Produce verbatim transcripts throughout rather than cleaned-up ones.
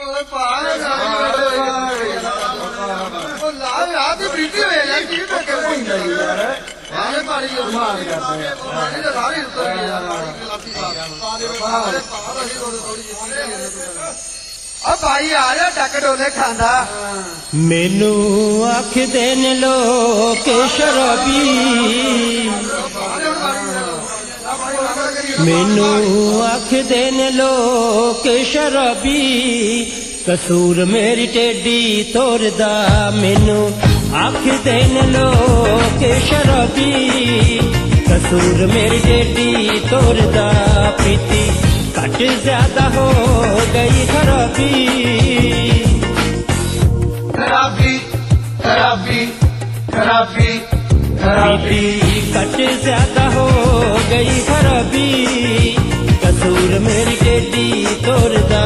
भाई आ जा टक डोले खांदा मैनू आख देन लोग शराबी मैनू आख देन लोग शराबी कसूर मेरी टेडी तोरदा मैनू आख देन लोग शराबी कसूर मेरी टेडी तोरदा पीती घट ज्यादा हो गई खराबी खराबी खराबी खराबी खराबी घट ज्यादा हो गई खराबी कसूर मेरी टेडी तोरदा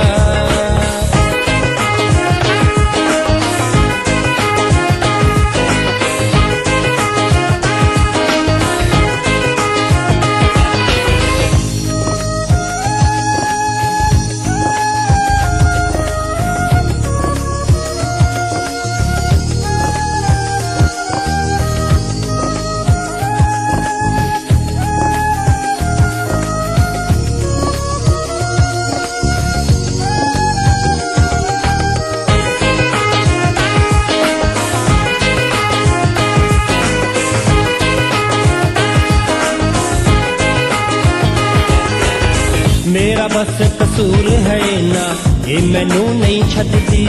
मेरा बस कसूर है ना ये मैनू नहीं छड्दी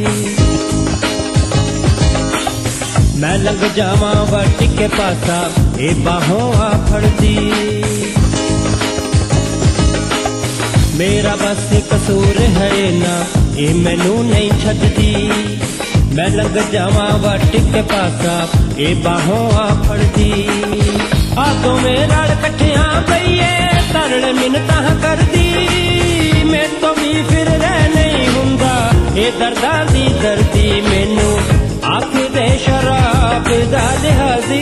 मैं लग जावा वट के पासा ये बाहों आ फड़दी मेरा बस कसूर है ना ये मैनू नहीं छड्दी मैं लग जावा वट के पासा ये बाहों आ फड़दी आ तो मेरा कट्ठिया पईए तरल मिन्नतां करदी मैं तो भी फिर रह नहीं हुंदा ये दर्दा दी दर्दी मैनू आख दे शराब दा लिहाजी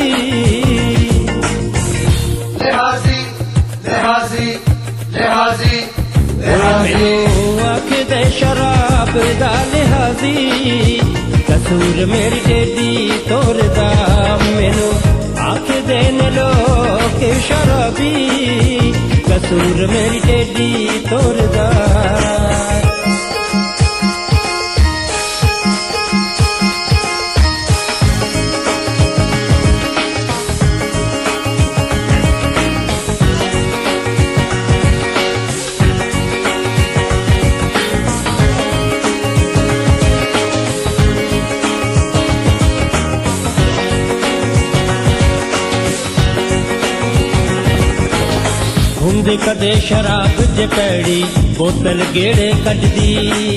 लिहाजी लिहाजी लिहाजी मैनू आख दे शराब दा लिहाजी कसूर मेरी टेडी तोरदा मैनू आख देन लोग शराबी कसूर मेरी टेडी तोरदा हुंदे कदे शराब जे पैड़ी बोतल गेड़े कड्डी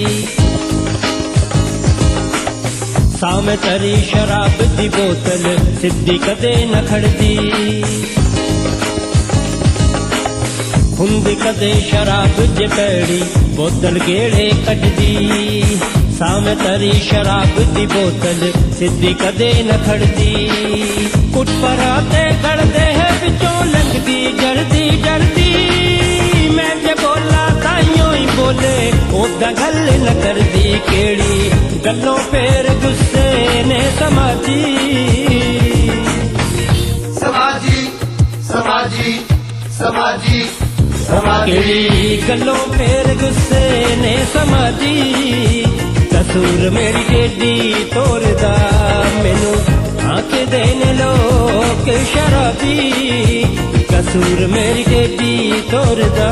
सामे तरी शराब दी बोतल सिद्धी कदे न खड़दी हुंदे कदे शराब जे पैड़ी बोतल गेड़े कड्डी सामे तरी शराब दी बोतल सिद्धी कदे न खड़दी कुट पराते गड़दे है विचों लंघदी जड़दी जड़दी मैं जे बोला ताइयों ही बोले ओदा गल न करदी केड़ी गल्लों फेर गुस्से ने समाजी समाजी समाजी समाजी केड़ी गल्लों फेर गुस्से ने समाजी कसूर मेरी टेडी तोरदा मैनू आख देन लोग शराबी कसूर मेरी टेडी तोरदा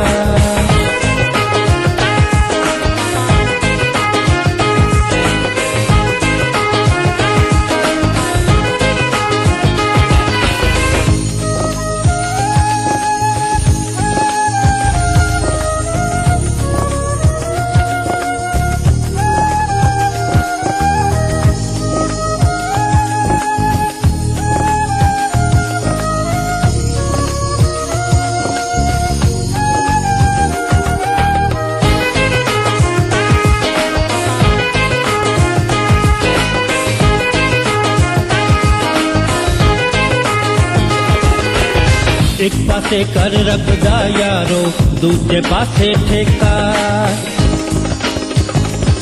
एक पासे कर रखदा यारो दूजे पासे ठेका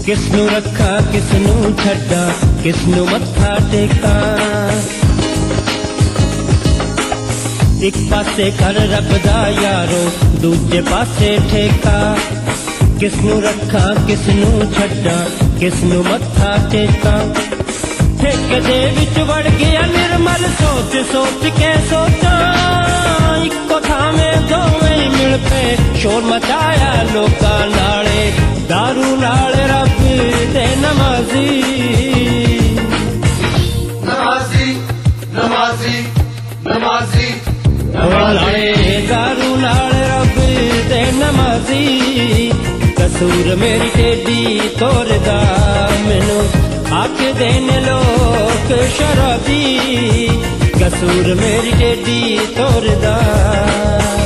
ਕਿਸਨੂੰ ਰੱਖਾਂ ਕਿਸਨੂੰ ਛੱਡਾਂ ਕਿਸਨੂੰ ਮੱਥਾ ਟੇਕਾਂ ਇੱਕ ਪਾਸੇ ਕਰ ਰੱਬ ਦਾ ਯਾਰੋ ਦੂਜੇ ਪਾਸੇ ਠੇਕਾ ਕਿਸਨੂੰ ਰੱਖਾਂ ਕਿਸਨੂੰ ਛੱਡਾਂ ਕਿਸਨੂੰ ਮੱਥਾ ਟੇਕਾਂ ਠੇਕੇ ਦੇ ਵਿੱਚ ਵੜ ਗਿਆ ਨਿਰਮਲ ਸੋਚ ਸੋਚ ਕੇ ਸੋਚਾਂ ਇੱਕੋ ਥਾਵੇਂ ਦੋਵੇਂ ਮਿਲ ਪਏ ਸ਼ੋਰ ਮਚਾਇਆ ਲੋਕਾਂ ਨਾਲੇ ਦਾਰੂ ਨਾਲ ਰੱਬ ਦੇ ਨਮਾਜ਼ੀ ਨਮਾਜ਼ੀ ਨਮਾਜ਼ੀ ਨਮਾਜ਼ੀ ਵਾਲੇ ਦਾਰੂ ਨਾਲ ਰੱਬ ਦੇ ਨਮਾਜ਼ੀ ਕਸੂਰ ਮੇਰੀ ਟੇਢੀ ਤੋਰਦਾ ਮੈਨੂੰ ਆਖਦੇ ਨੇ ਲੋਕ ਸ਼ਰਾਬੀ ਕਸੂਰ ਮੇਰੀ ਟੇਢੀ ਤੋਰਦਾ